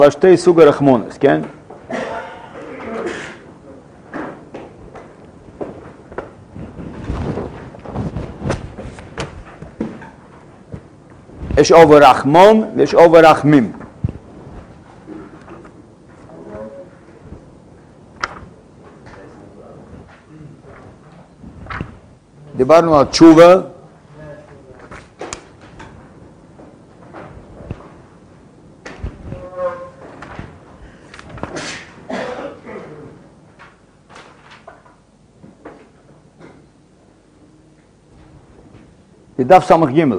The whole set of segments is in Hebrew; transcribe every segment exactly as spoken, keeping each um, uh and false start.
שתי סוג הרחמונס, כן? יש אובר רחמון ויש אובר רחמים. דיברנו על תשובה, בדף סמך ג'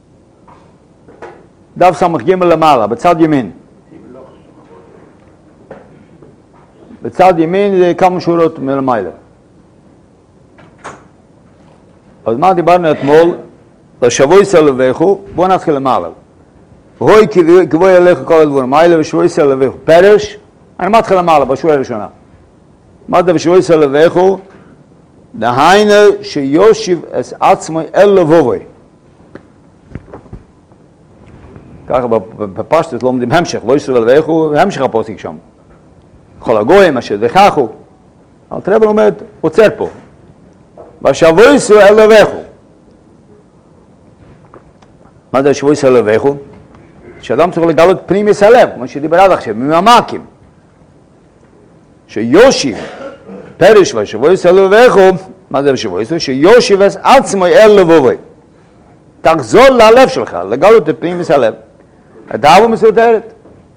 דף סמך ג' למעלה, בצד ימין. בצד ימין זה כמה שורות מלמעלה. אז מה דיברנו אתמול? לשבוי סלוויכו, בואו נתחיל למעלה. רוי כבוי אליך כל הדברים, מעלה ושבוי סלוויכו. פרש, אני מתחיל למעלה, בשורה הראשונה. מה זה בשבוי סלוויכו? דהיינו שיושיב את עצמו אל לבובוי. ככה בפשטות לומדים המשך, לא ישראל ואיכו, המשך הפוסק שם. כל הגויים אשר דחחו. אבל תראה לומד, עוצר פה. בשבוע ישראל ואיכו. מה זה שבוע ישראל ואיכו? שאדם צריך לגלות פנים הלב, כמו שדיבר עד עכשיו, ממעמקים. שיושיב, פרש בשבוע ישראל ואיכו, מה זה בשבוע ישראל? שיושיב את עצמו אל לבובוי. תחזור ללב שלך, לגלות את פנים הלב. הדאבו מסודרת.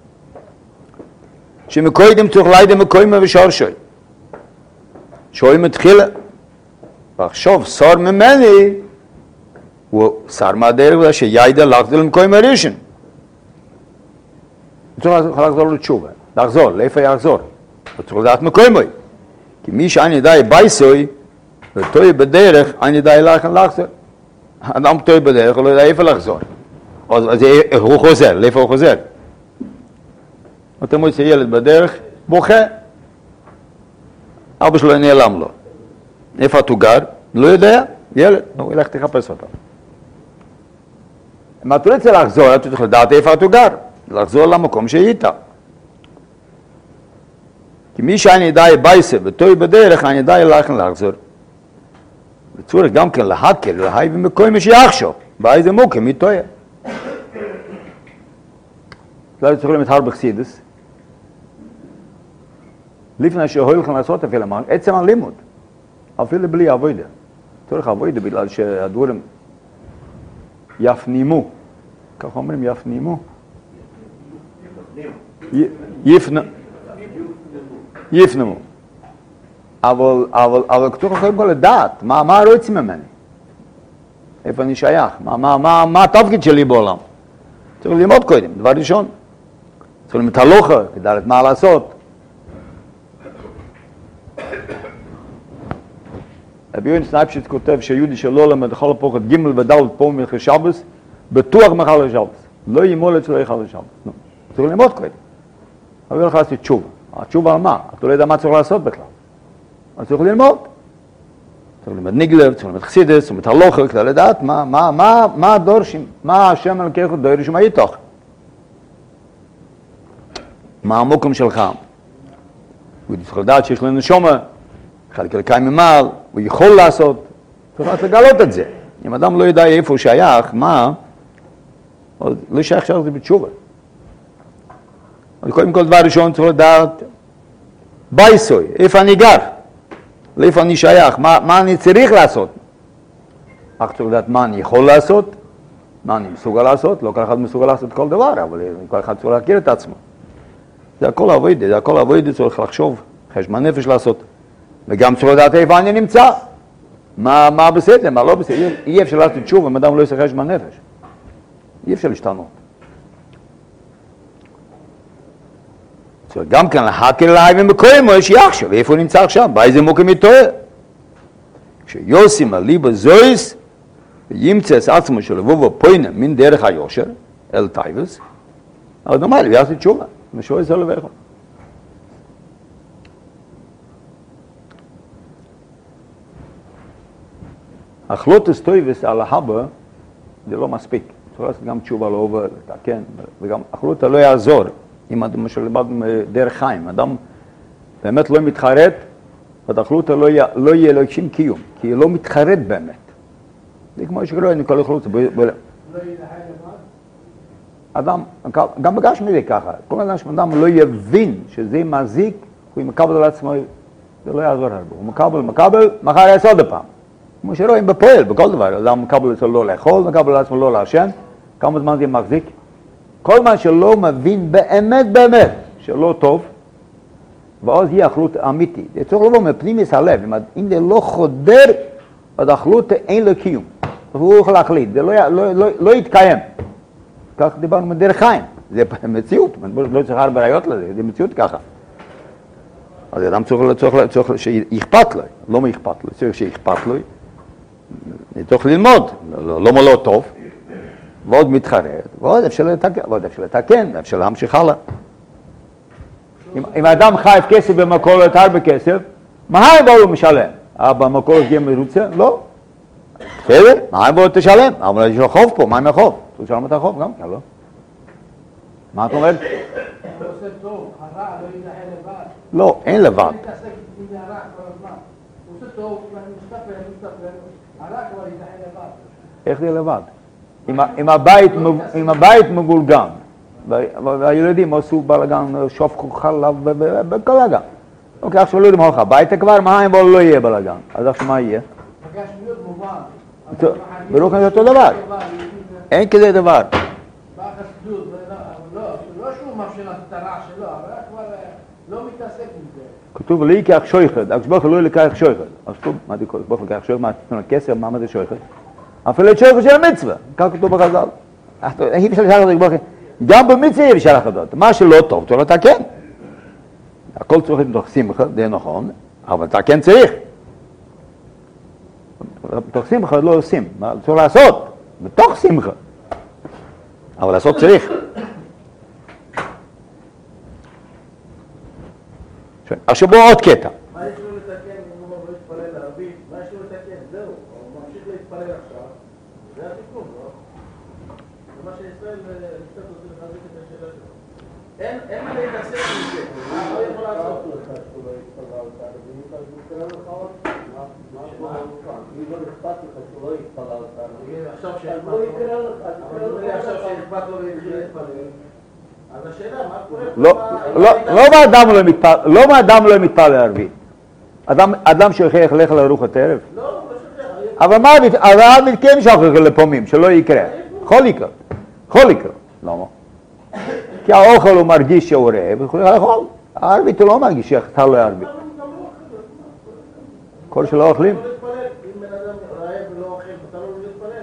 שמקוידם צריך לידם מקוימה ושורשוי. שוי מתחילה. ועכשיו שר ממני, הוא שר מהדרך שידע לחזור למקוימה ראשון. הוא צריך לחזור לתשובה. לחזור, לאיפה יחזור? הוא צריך לדעת מקוימה. כי מי שאני ידעי בייסוי, וטוי בדרך, אני ידעי לחזור. אדם טוי בדרך, הוא לא יודע איפה לחזור. אז הוא חוזר, לאיפה הוא חוזר? אתם רואים ילד בדרך, בוכה. אבא שלו נעלם לו. איפה אתה גר? לא יודע, ילד, הוא ילך תחפש אותו. אם אתה רוצה לחזור, אתה צריך לדעת איפה אתה גר. לחזור למקום שהיית. כי מי שאני ידעי בייסה וטוי בדרך, אני ידעי לכן לחזור. וצורך גם כן להקל, להי במקום שיחשוב. באיזה מוקם, מי טועה. לא צריכים את הרבה חסידס. לפני שהולכים לעשות אפילו מה, עצם הלימוד. אפילו בלי עבודה. צריך עבודה בגלל שהדברים יפנימו. כך אומרים יפנימו? יפנמו. אבל, אבל, אבל כתוב יכולים כל לדעת, מה, מה רוצים ממני? איפה אני שייך? מה, מה, מה, מה התפקיד שלי בעולם? צריך ללמוד קודם, דבר ראשון. צריך ללמוד הלוכה, לדעת מה לעשות. רבי יוין סנייפשיץ כותב שיהודי שלא למד לכל הפוכת ג' וד' פה מלכי שבס, בטוח מחל לשבס. לא ימול אצלו יחל לשבס. צריך ללמוד קודם. אבל לא לעשות תשובה. התשובה על מה? אתה לא יודע מה צריך לעשות בכלל. אז צריך ללמוד. צריך ללמוד ניגלב, צריך ללמוד חסידס, צריך ללמוד הלוכה, כדי לדעת מה, מה, מה, מה הדורשים, מה השם הלקח דורש ומה איתך. מה המוקם שלך. הוא צריך לדעת שיש לנו נשמה, חלק אלקאי ממעל, הוא יכול לעשות, צריך לגלות את זה. אם אדם לא יודע איפה הוא שייך, מה, אז לא שייך שייך זה בתשובה. אז קודם כל דבר ראשון צריך לדעת, בייסוי, איפה אני גר, לאיפה אני שייך, מה, מה אני צריך לעשות. אך צריך לדעת מה אני יכול לעשות, מה אני מסוגל לעשות, לא כל אחד מסוגל לעשות כל דבר, אבל כל אחד צריך להכיר את עצמו. זה הכל עבודה, זה הכל עבודה, צריך לחשוב, חשבון נפש לעשות. וגם צריך לדעת איפה אני נמצא. מה, מה בסדר, מה לא בסדר. אי אפשר לעשות תשובה אם אדם לא יעשה חשבון נפש. אי אפשר להשתנות. צריך גם כאן להקל עליי ומקוים, יש יחשב, איפה הוא נמצא עכשיו, באיזה מוקם יתואר. כשיוסים הליבה זויס, וימצא את עצמו של לבוא ופוינה מן דרך היושר, אל טייבס, אז נאמר, הוא יעשה תשובה, ושואל זה לבך. החלוטס טויבס על ההבא, זה לא מספיק. צריך לעשות גם תשובה לא עובר, לתקן, וגם החלוטה לא יעזור. אם אדם שלמדנו דרך חיים, אדם באמת לא מתחרט, בדחלותא לא יהיה, לא יהיה לו שום קיום, כי הוא לא מתחרט באמת. זה כמו שקורה, אני כל החלוץ. לא יהיה לחי לבד? אדם, גם בגשמי זה ככה, כל אדם שאדם לא יבין שזה מזיק, הוא מקבל על עצמו, זה לא יעזור הרבה. הוא מקבל, מקבל, מחר יעשה עוד פעם. כמו שרואים בפועל, בכל דבר, אדם מקבל עצמו לא לאכול, מקבל על עצמו לא לעשן, כמה זמן זה מחזיק. כל מה שלא מבין באמת באמת, שלא טוב, ואז יהיה אכלות אמיתית. זה צריך לבוא מפנימיס הלב, אם זה לא חודר, אז אכלות אין לו קיום. הוא יכול להחליט, זה לא, לא, לא, לא יתקיים. כך דיברנו מדרך חיים, זה מציאות, לא צריך הרבה ראיות לזה, זה מציאות ככה. אז אדם צריך, צריך, צריך שיכפת לו, לא מה אכפת לו, צריך שיכפת לו, צריך ללמוד, לא, לא מלא טוב, ועוד מתחרט, ועוד אפשר לתקן, ועוד אפשר לתקן, אפשר להמשיך הלאה. אם, אם האדם חייב כסף במקורת הרבה כסף, מה בו הוא משלם? במקורת יהיה מרוצה? לא. בסדר, מה בו תשלם? אבל יש לו חוב פה, מה עם החוב? הוא שלם את החוב גם כן, לא? מה את אומרת? הוא עושה טוב, הרע לא יידחה לבד. לא, אין לבד. הוא מתעסק עם הרע כל הזמן. הוא עושה טוב, ואני מסתפר, אני מסתפר, הרע כבר יידחה לבד. איך זה לבד? אם הבית מגולגן, והילדים עשו בלגן, שופכו חלב בכל הגן. אוקיי, עכשיו לא יודעים הולכה, הביתה כבר, מה אם לא יהיה בלגן? אז עכשיו מה יהיה? פגש מאוד מובן. ברוך זה אותו דבר. אין כזה דבר. בחסידות, לא שהוא מאפשר את הרע שלו, אבל כבר לא מתעסק עם זה. כתוב לי ייקח שויחד, הקדוש ברוך הוא לא ייקח שויחד. אז כתוב, מה זה הקדוש ברוך הוא ייקח שויחד? מה תתנו לכסף, מה זה שויחד? אפילו את שויחד של המצווה, כך כתוב בחז"ל. אי אפשר לשאול את הקדוש, גם במצווה אי אפשר לחדות. מה שלא טוב, צריך לתקן. הכל צריך לתוך שמחה, זה נכון, אבל לתקן צריך. בתוך שמחה לא עושים, צריך לעשות, בתוך שמחה. אבל לעשות צריך. עכשיו בואו עוד קטע. מה יש לו לתקן אם הוא לא יתפלל לערבית? מה יש לו לתקן? זהו, הוא ממשיך להתפלל עכשיו. זה התיקון, לא? זה מה שישראל קצת רוצה לחזק את השאלה שלו. אין מה להתעסק עם זה. מה הוא יכול לעשות? שהוא לא יתפלל לערבית, אז הוא יתפלל לך עוד? מה הוא כאן? אם לא אכפת לך שהוא לא יתפלל לערבית. עכשיו שאכפת לו והתחיל להתפלל. אז השאלה, מה קורה? לא מאדם לא מתפלל לערבית. אדם שוכח לך לארוחת ערב. לא, לא שוכח. אבל מה, אבל כן שוכח לפעמים, שלא יקרה. יכול לקרות. יכול לקרות. למה? כי האוכל הוא מרגיש שהוא רעב, הוא יכול לאכול. הערבית הוא לא מרגיש שאכתה לו ערבית. כל שלא אוכלים. אם בן אדם רעב ולא אוכל, אתה לא מתפלל.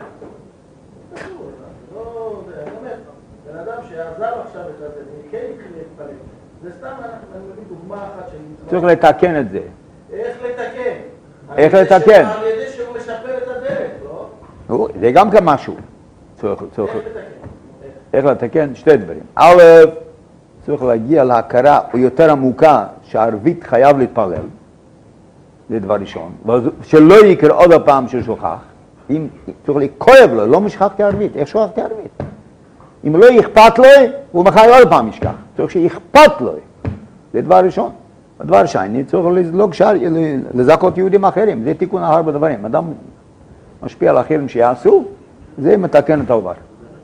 בן אדם שעזר עכשיו את זה, כן התחיל להתפלל. זה סתם, אני מביא דוגמה אחת שאני... צריך לתקן את זה. איך לתקן? איך לתקן? על ידי שהוא משפר את הדרך, לא? זה גם כן משהו. צריך לתקן. איך לתקן? שתי דברים. א', צריך להגיע להכרה יותר עמוקה שהערבית חייב להתפלל. זה דבר ראשון. שלא יקרה עוד הפעם ששוכח. אם צריך לכואב לו, לא משכחתי ערבית. איך שוכחתי ערבית? אם לא אכפת לו, הוא מחר עוד פעם ישכח. צריך שאכפת לו. זה דבר ראשון. הדבר שני, צריך לא קשר, לזכות יהודים אחרים. זה תיקון הרבה דברים. אדם משפיע על אחרים שיעשו, זה מתקן את הדבר.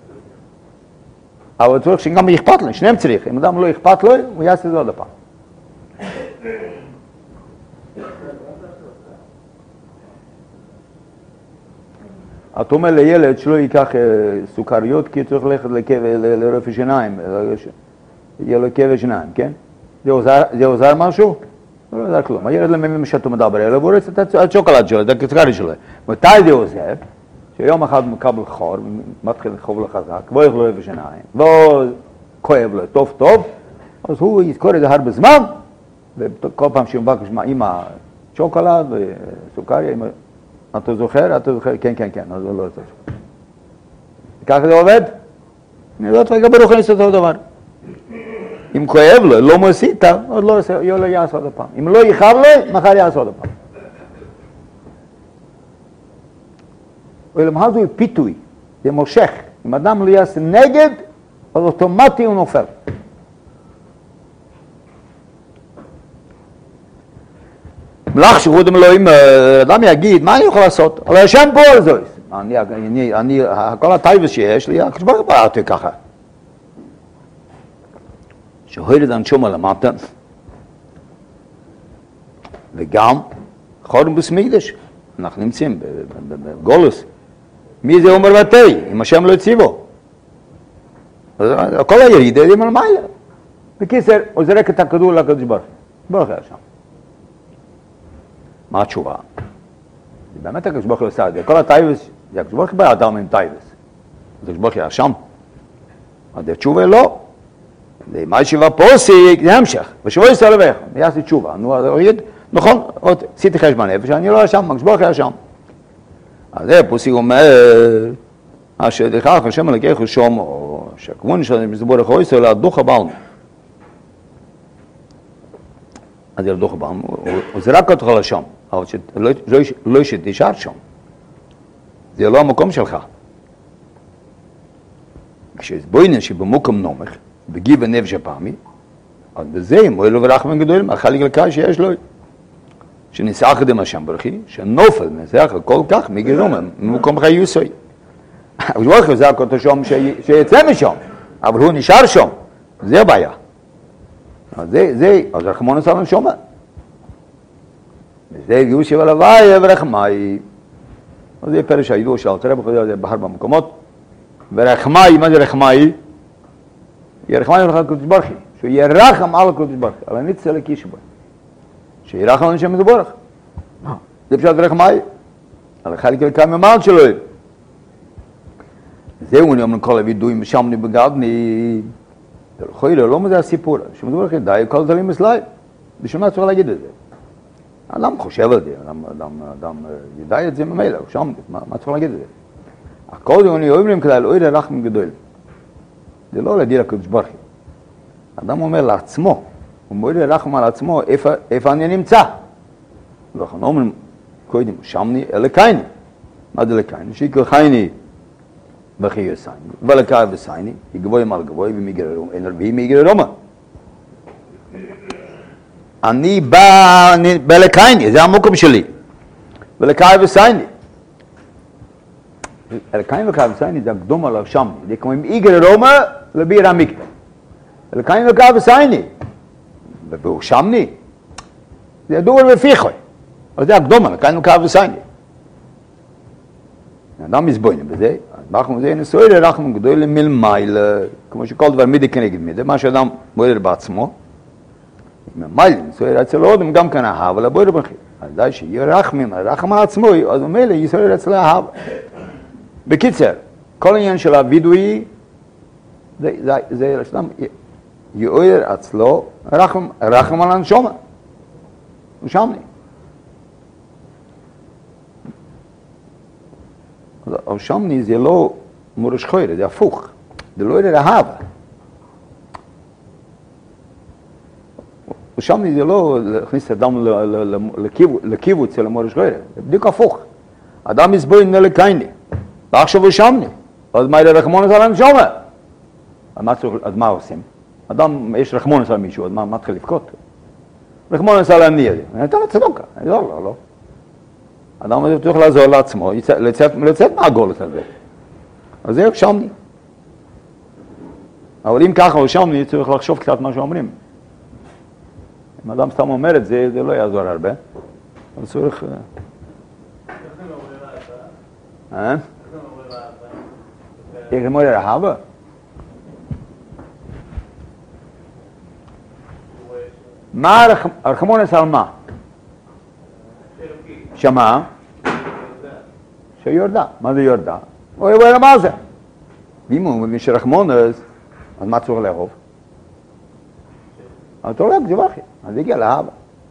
אבל צריך שגם אכפת לו, שניהם צריך. אם אדם לא אכפת לו, הוא יעשה את זה עוד פעם. את אומר לילד שלא ייקח סוכריות, כי צריך ללכת לרופא שיניים, יהיה לו כאב שיניים, כן? זה עוזר משהו? לא עוזר כלום. הילד לממים שאתה מדבר אליו, הוא רוצה את השוקולד שלו, את הסוכרי שלו. מתי זה עוזר? שיום אחד מקבל חור, מתחיל לחוב לו חזק, והוא יכול לרופא שיניים, והוא כואב לו טוב טוב, אז הוא יזכור את זה הרבה זמן, וכל פעם שהוא מבקש עם השוקולד וסוכרי, אתה זוכר? אתה זוכר? כן, כן, כן, אז הוא לא זוכר. ככה זה עובד? אני לא יודע, ברוך הוא נעשה אותו דבר. אם כואב לו, לא מוסית, עוד לא יעשה עוד פעם. אם לא יכאב לו, מחר יעשה עוד פעם. ולמחר זה פיתוי, זה מושך. אם אדם לא יעשה נגד, אז אוטומטי הוא נופל. מלאך שרודם אלוהים, אדם יגיד, מה אני יכול לעשות? אבל השם פועל זו. אני, אני, אני, כל הטייבס שיש לי, הקדוש ברוך הוא ברא אותי ככה. שהוריד הנשמה למטה, וגם חורם בסמיגדש, אנחנו נמצאים בגולוס. מי זה אומר בתי, אם השם לא הציבו? כל היריד, יודעים על מה היה. בקיצר, הוא זרק את הכדור לקדוש ברוך הוא. ברוך היה שם. מה התשובה? באמת הקדוש ברוך הוא עושה את זה. כל הטייבס, זה הקדוש ברוך הוא בא אדם עם טייבס. הקדוש ברוך הוא היה שם. אז התשובה לא. מה ישיבה פה עושה, זה המשך. ושבוע ישראל לבך, זה יעשי תשובה. נו, אז הוא יגיד, נכון, עוד עשיתי חשבון נפש, אני לא היה שם, הקדוש ברוך הוא היה שם. אז זה פוסי אומר, אשר דרכך השם אלוקיך שום, או שהכוון של מזבור אחו ישראל, הדוח הבעלם. אז זה הדוח הבעלם, הוא זרק אותך לשם, אבל לא שתישאר שם. זה לא המקום שלך. כשבוינן שבמוקם נומך, בגיב הנפש הפעמי, אז בזה אם הוא אלו ורחמן גדול, החלק לקה שיש לו, שניסח קדם השם ברכי, שנופל ניסח כל כך מגרום, ממקום חיוסוי. הוא לא חזק אותו שם שיצא משם, אבל הוא נשאר שם, זה הבעיה. אז זה, זה, אז רחמון עשה לנו שמה. וזה יושב על הוואי ורחמאי. אז זה פרש הידוע של אלתר רבי חוזר, זה בהר במקומות. ורחמאי, מה זה רחמאי? ירחמאי על הקדוש ברוך הוא, שהוא ירחם על הקדוש ברוך הוא, על הניצל הקיש בו. שירחם על השם יתברך. זה פשוט רחמאי. על החלק לקה ממעל שלו. זהו אני אומר כל הווידויים שם נבגדני. זה לא חיילה, לא מזה הסיפור. שם יתברך די כל דלים אצלי. בשביל מה צריך להגיד את זה? אדם חושב על זה, אדם ידע את זה ממילא, שם, מה צריך להגיד את זה? הכל זה אני אוהב להם כדי לא יראה רחם גדול. זה לא להגיד לקדוש ברוך הוא. אדם אומר לעצמו, הוא מוריד רחם על עצמו, איפה, איפה אני נמצא? ואנחנו אומרים, קודם, שמני אלוקייני. מה זה אלוקייני? שיקר חייני וחיי סייני, ולקאי וסייני, יגבוי מעל גבוי והיא מיגר רומה. אני בא באלוקייני, זה המקום שלי. ולקאי וסייני. אלוקייני ולקאי וסייני זה הקדום על השמני. זה כמו עם איגר רומה וביר המקטע. אלוקייני ולקאי וסייני. והוא שמני. זה ידוע בפיחוי. אבל זה הקדום על אלוקייני ולקאי וסייני. אדם מסבוינים בזה, אנחנו זה נסוי לרחם גדול למלמייל, כמו שכל דבר מידי כנגד מידי, מה שאדם בוער בעצמו, מלמייל, נסוי אצל אודם גם כאן אהב, אבל בוער בכי. אז די שיהיה רחמים, רחם על עצמו, אז מילא יסוי אצל אהב. בקיצר, כל העניין של הווידוי, זה שאדם יוער אצלו, רחם על הנשומה. הוא שמני. אבל שמני זה לא מורש חוירה, זה הפוך. זה לא יראה אהב. שמני זה לא להכניס אדם לקיבוץ של המורש חוירה. זה בדיוק הפוך. אדם יסבוי נלקייני. ועכשיו הוא שמני. אז מה יראה רחמונס על הנשומה? אז מה עושים? אדם, יש רחמונס על מישהו, אז מה מתחיל לבכות? רחמונס על אני הזה. אני אתן לצדוקה. לא, לא, לא. אדם הזה צריך לעזור לעצמו, לצאת מהגולת הזה. אז זה שמני. אבל אם ככה הוא שמני, צריך לחשוב קצת מה שאומרים. אם אדם סתם אומר את זה, זה לא יעזור הרבה. אבל צריך... אה? איך אמור רהבה? מה הרחמונס על מה? שמה? שיורדה. מה זה יורדה? הוא יבוא מה זה. ואם הוא מבין שרחמונס, אז מה צריך לאהוב? אז אתה הולך, זה בכי. אז הגיע לאהבה.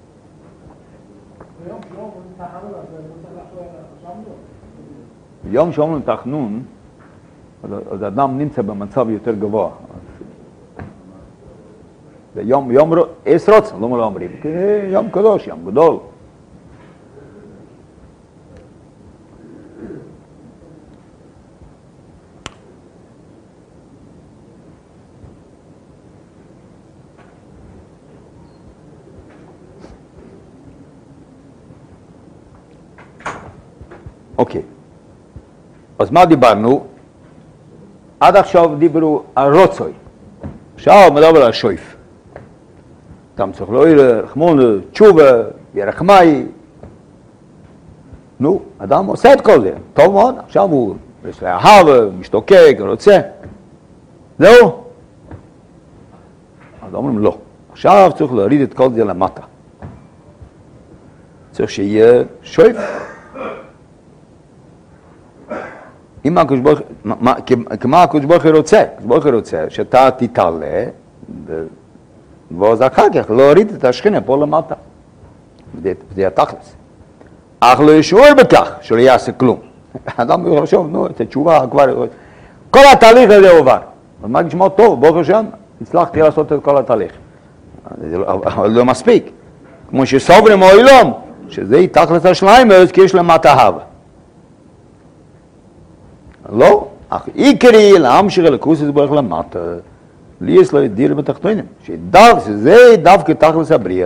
ביום שאומרים תחנון, אז אדם נמצא במצב יותר גבוה. יום, יום, אס רוצן, לא אומרים, יום קדוש, יום גדול. אוקיי. אז מה דיברנו? עד עכשיו דיברו על רוצוי. עכשיו מדבר על שויף. גם צריך לא יראה, חמון, תשובה, ירחמאי. נו, אדם עושה את כל זה. טוב מאוד, עכשיו הוא יש לה אהבה, משתוקק, רוצה. זהו. אז אומרים לא. עכשיו צריך להוריד את כל זה למטה. צריך שיהיה שויף. אם הקדוש ברוך הוא, כמה הקדוש ברוך הוא רוצה, הקדוש ברוך הוא רוצה שאתה תתעלה, ואז אחר כך להוריד את השכינה פה למטה. וזה התכלס. אך לא ישאול בכך שלא יעשה כלום. אדם יכול לחשוב, נו, את התשובה כבר... כל התהליך הזה עובר. אז מה נשמע טוב, ברוך השם, הצלחתי לעשות את כל התהליך. אבל לא מספיק. כמו שסוברים העולם, שזה תכלס השליימס, כי יש למטה אהבה. לא, אך עיקרי להמשיך אלוקוס יתברך למטה, לי יש לו דיר בתחתונים, שזה דווקא תכלס הבריאה.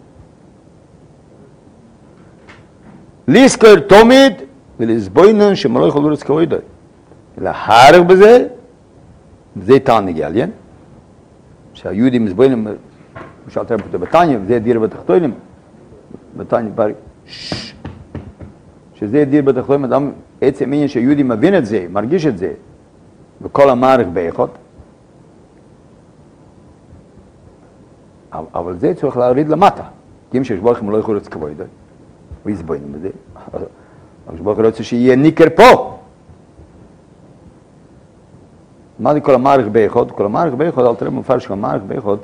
לזכור תמיד ולסבוינן שמלא יכול לראות כבודו. להערך בזה, זה תענג עליין, שהיהודים מסבוינן, משל תראה פה בתניא, וזה דיר בתחתונים, בתניא פרק, שזה דיר בתחתונים, אדם עצם עניין שהיהודי מבין את זה, מרגיש את זה, וכל המערך באיכות. אבל זה צריך להוריד למטה, כי אם שיש ברכם לא יכול להיות כבודו, הוא יסבוינן בזה, אבל שבוך רוצה שיהיה ניקר פה. מה זה כל המערך באיכות? כל המערך באיכות, אל תראה מפרש כל המערך באיכות.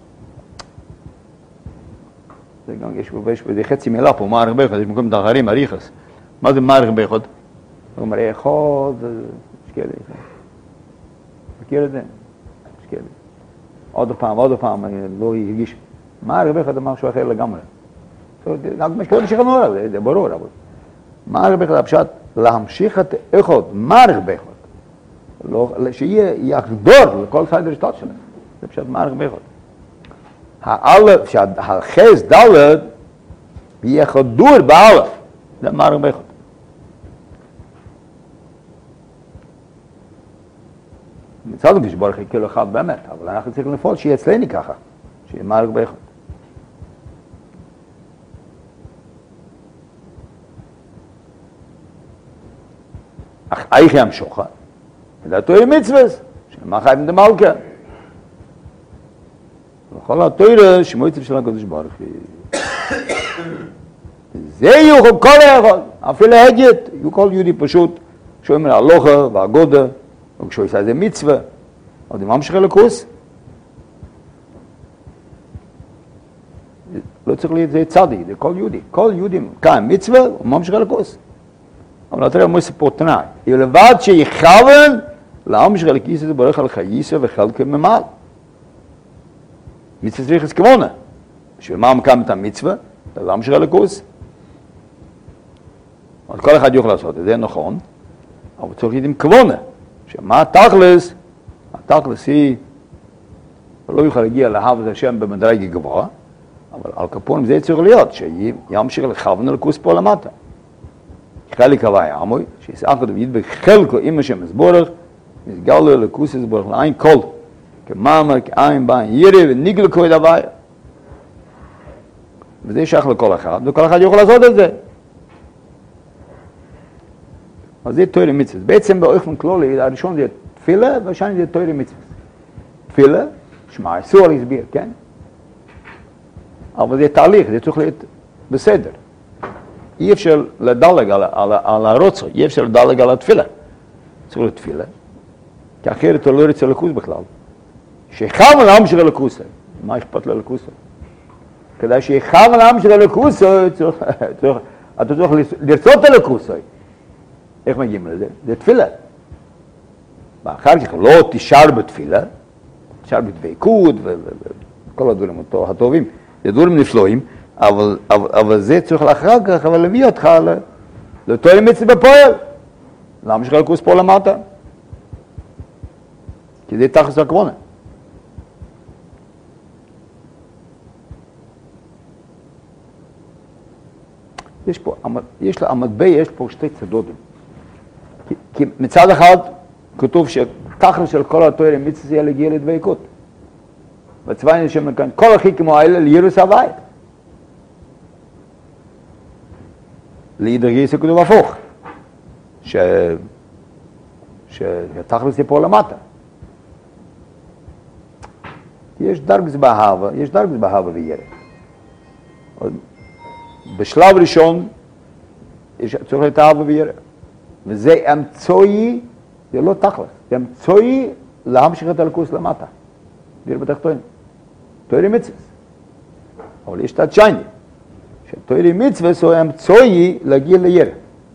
זה גם, יש בזה חצי מילה פה, מערך באיכות, יש מקום דחרים, אריכס. מה זה מערך באיכות? הוא אומר, איכות, יש כאלה. מכיר את זה? יש כאלה. עוד פעם, עוד פעם, אני לא הרגיש. מערך באיכות זה משהו אחר לגמרי. גם משהו שכנו עליו, זה ברור, אבל. מערך באיכות, הפשט, להמשיך את איכות, מערך באיכות. שיהיה יחדור לכל סיידר השתות שלהם. זה פשוט מערך באיכות. האלף, שהחס דלת, יהיה חדור באלף. זה מערך באיכות. מצד הכביש בורך היא כאילו אחד באמת, אבל אנחנו צריכים לפעול שיהיה אצלני ככה, שיהיה מערך באיכות. אך איך ימשוכה? זה התוירה מצווס, שמה חייבים דמלכה. וכל התוירה שמועצב של הקדוש ברוך הוא. זה יהיו כל האחד, אפילו הגית, יהיו כל יהודי פשוט, כשהוא אומר הלוכה והגודה, או כשהוא עושה איזה מצווה, או זה ממשיך אלוקוס. לא צריך להיות זה צדיק, זה כל יהודי. כל יהודי כאן מצווה, הוא ממשיך אלוקוס. אבל נתראה מויסה פה תנאי. היא לבד שיכוון להמשיך אלוקיס את ברך על חייסה וחלקה ממעל. מצווה צריך לסכמונה. בשביל מה מקם את המצווה? להמשיך אלוקוס. אז כל אחד יוכל לעשות את זה, נכון. אבל צריך להיות עם כוונה. שמה התכלס? התכלס היא, לא יוכל להגיע לאהבת השם במדרג גבוה, אבל על כפונים זה צריך להיות, שימשיך לכוון אלוקוס פה למטה. חלק הוואי עמוי, שיסעך כתוב ידבק חלקו עם השם הסבורך, מסגל לו לקוס הסבורך לעין כל, כמאמר, כעין בעין ירי וניגל כוי דוואי. וזה שייך לכל אחד, וכל אחד יכול לעשות את זה. אז זה תוירה מצווה. בעצם באופן כללי, הראשון זה תפילה, והשני זה תוירה מצווה. תפילה, שמע, אסור להסביר, כן? אבל זה תהליך, זה צריך להיות בסדר. אי אפשר לדלג על, על, על הרוצו, אי אפשר לדלג על התפילה. צריך להיות תפילה, כי אחרת הוא לא ירצה לקוס בכלל. שיכוון להמשיך לקוס, מה אכפת לו לקוס? כדי שיכוון להמשיך לקוס, אתה צריך לרצות לקוס. איך מגיעים לזה? זה תפילה. ואחר כך לא תשאר בתפילה, תשאר בדבקות וכל הדברים הטובים, זה דברים נפלאים, אבל, אבל, אבל זה צריך לאחר כך, אבל להביא אותך לתואר מצווה בפועל. למה שלך לקוס פה למטה? כי זה תחת הכוונה. יש פה, יש לה, המטבע יש פה שתי צדדים. כי מצד אחד כתוב שתכלס של כל התורה מצווה יהיה להגיע לדבקות. בצבא נשם כאן, כל החיקים האלה לירוס הווי. לידר גיסא כתוב הפוך, ש... שתכלס יפול למטה. יש דרגס באהבה, יש דרגס באהבה וירא. בשלב ראשון, יש צריך להיות אהבה וירא. וזה אמצעי, זה לא תכלס, זה אמצעי להמשיך את הלכוס למטה. דיר בתחתון. תוירי מצווה. אבל יש תת שייני. שתוירי מצווה הוא אמצעי להגיע לירא.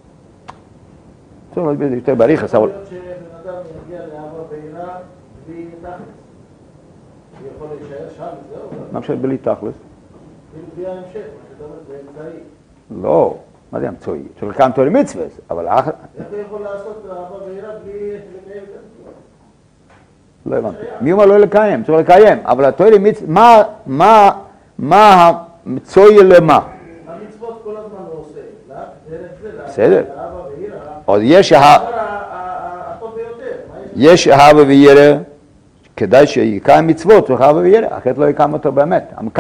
צריך להסביר את זה יותר בריחס, אבל... יכול להיות שבן אדם יגיע לאהבה וירא בלי תכלס. הוא יכול להישאר שם, זהו. מה משנה בלי תכלס? כאילו בלי ההמשך, מה שאתה אומר, זה אמצעי. לא, מה זה אמצעי? צריך לקיים תוירי מצווה, אבל... איך הוא יכול לעשות אהבה וירא בלי לקיים את המצווה? לא הבנתי. מי אומר לא לקיים? צריך לקיים. אבל התוירי מצווה, מה, מה, מה המצויה למה? המצוות כל הזמן הוא עושה. דרך זה, בסדר. לאהבה וירא. עוד יש... הטוב ביותר. יש אהבה וירא, כדאי שיקיים מצוות, צריך אהבה וירא, אחרת לא יקיים אותו באמת.